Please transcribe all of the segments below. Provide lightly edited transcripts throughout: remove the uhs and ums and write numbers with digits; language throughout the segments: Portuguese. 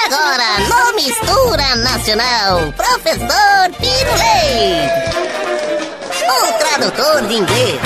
agora, no Mistura Nacional, Professor Pirulei, o tradutor de inglês.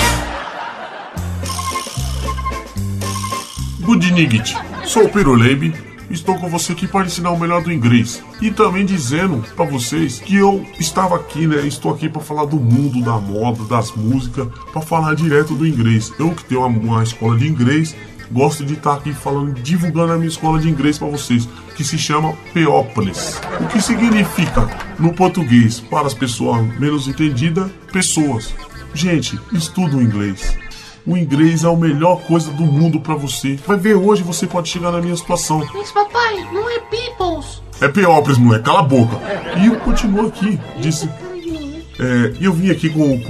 Good night, sou o Pirulei. Estou com você aqui para ensinar o melhor do inglês. E também dizendo para vocês que eu estava aqui, né? Estou aqui para falar do mundo, da moda, das músicas, para falar direto do inglês. Eu que tenho uma escola de inglês, gosto de estar aqui falando, divulgando a minha escola de inglês para vocês, que se chama Peoples. O que significa, no português, para as pessoas menos entendidas, pessoas. Gente, estuda o inglês. O inglês é a melhor coisa do mundo pra você. Vai ver, hoje você pode chegar na minha situação. Mas papai, não é Peoples. É Peoples, moleque, cala a boca. E eu continuo aqui, disse... E eu vim aqui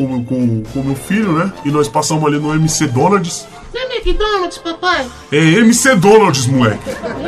com meu filho, né? E nós passamos ali no MC Donald's. Não é McDonald's, papai? É MC Donald's, moleque.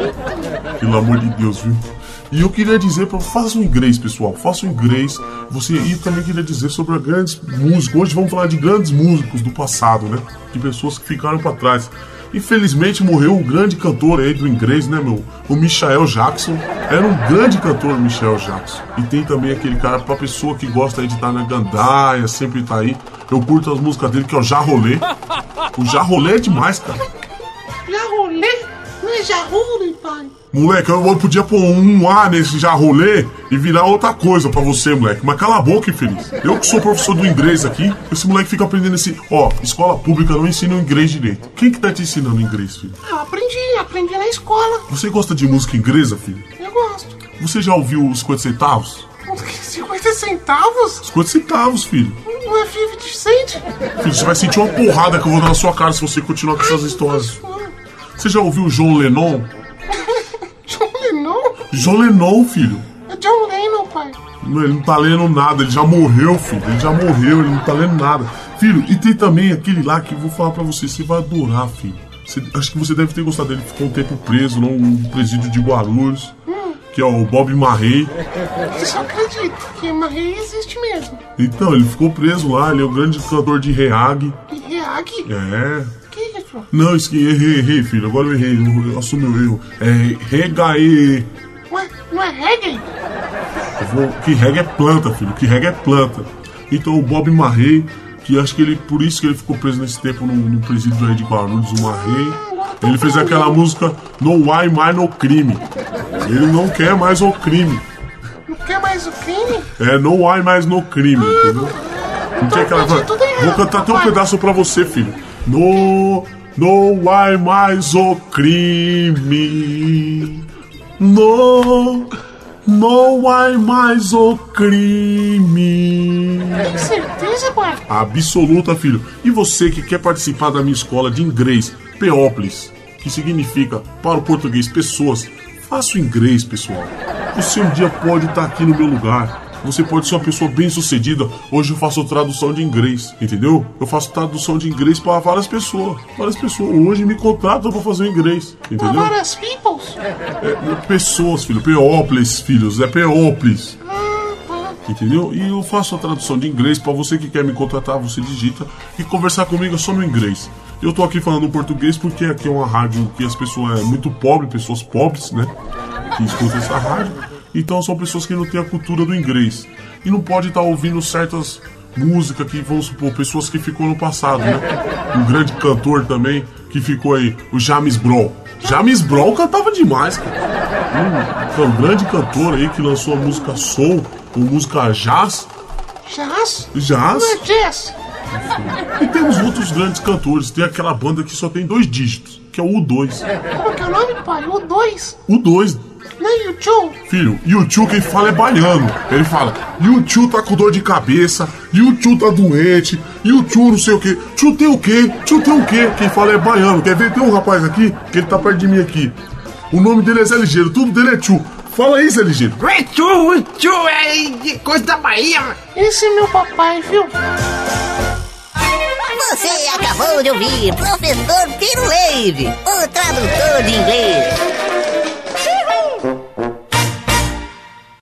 Pelo amor de Deus, viu? E eu queria dizer, faça o inglês, pessoal, faça o inglês. E também queria dizer sobre grandes músicos. Hoje vamos falar de grandes músicos do passado, né? De pessoas que ficaram pra trás. Infelizmente morreu um grande cantor aí do inglês, né, meu? O Michael Jackson. Era um grande cantor, o Michael Jackson. E tem também aquele cara, pra pessoa que gosta aí de estar na gandaia, sempre tá aí. Eu curto as músicas dele, que é o Já Rolê. O Já Rolê é demais, cara. Já Rolê? Não é Já Rolê, pai? Moleque, eu podia pôr um A nesse Já Rolê e virar outra coisa pra você, moleque. Mas cala a boca, infeliz. Eu que sou professor do inglês aqui, esse moleque fica aprendendo esse... escola pública não ensina o inglês direito. Quem que tá te ensinando inglês, filho? Eu aprendi na escola. Você gosta de música inglesa, filho? Eu gosto. Você já ouviu os 50 centavos? 50 centavos? 50 centavos, filho. Não é 50 cent? Filho, você vai sentir uma porrada que eu vou dar na sua cara se você continuar com essas histórias. Você já ouviu o John Lennon? John Lennon? John Lennon, filho. É John Lennon, pai. Ele não tá lendo nada, ele já morreu, filho. Ele não tá lendo nada. Filho, e tem também aquele lá que eu vou falar pra você, você vai adorar, filho. Acho que você deve ter gostado dele, ficou um tempo preso no presídio de Guarulhos, que é o Bob Marley. Eu só acredito que Marley existe mesmo. Então, ele ficou preso lá, ele é o grande cantor de reggae. Reggae? É. Que isso? Não, errei, filho, agora eu errei, eu assumo o erro. É reggae. Ué, não é reggae? Que reggae é planta, filho, que reggae é planta. Então o Bob Marley, que acho que ele, por isso que ele ficou preso nesse tempo no presídio aí de Guarulhos, o Marley, ele fez aquela música No Why Mais No Crime. Ele não quer mais o crime. Não quer mais o crime? É, No Why Mais No Crime, entendeu? Não quer aquela... Vou cantar até um pedaço pra você, filho. No why mais o crime. No why mais o crime. Tem certeza, pai? Absoluta, filho. E você que quer participar da minha escola de inglês, Peoples, que significa, para o português, pessoas, faça o inglês, pessoal. Você um dia pode estar aqui no meu lugar. Você pode ser uma pessoa bem sucedida. Hoje eu faço tradução de inglês, entendeu? Eu faço tradução de inglês para várias pessoas. Várias pessoas hoje me contratam para fazer o inglês, entendeu? Várias peoples? Pessoas, filho. Peoples, filhos. É Peoples. Entendeu? E eu faço a tradução de inglês. Para você que quer me contratar, você digita. E conversar comigo é só no inglês. Eu tô aqui falando português porque aqui é uma rádio que as pessoas é muito pobre, pessoas pobres, né? Que escutam essa rádio. Então são pessoas que não têm a cultura do inglês. E não pode estar ouvindo certas músicas que, vamos supor, pessoas que ficou no passado, né? Um grande cantor também que ficou aí, o James Brown. James Brown cantava demais, cara. Um grande cantor aí que lançou a música soul, ou música jazz. Jazz? Jazz? Não é jazz. E temos outros grandes cantores. Tem aquela banda que só tem 2 dígitos, que é o U2. Como é que é o nome, pai? U2? U2. Não é U2? Filho, U2 quem fala é baiano. Ele fala, U2 tá com dor de cabeça, U2 tá doente, U2 não sei o que. Tchu tem o quê? Tchu tem o quê? Quem fala é baiano. Quer ver? Tem um rapaz aqui, que ele tá perto de mim aqui. O nome dele é Zé Ligeiro, tudo dele é Tchu. Fala aí, Zé Ligeiro. Tchu é coisa da Bahia. Esse é meu papai, viu? Você acabou de ouvir Professor Pirulei, o tradutor de inglês.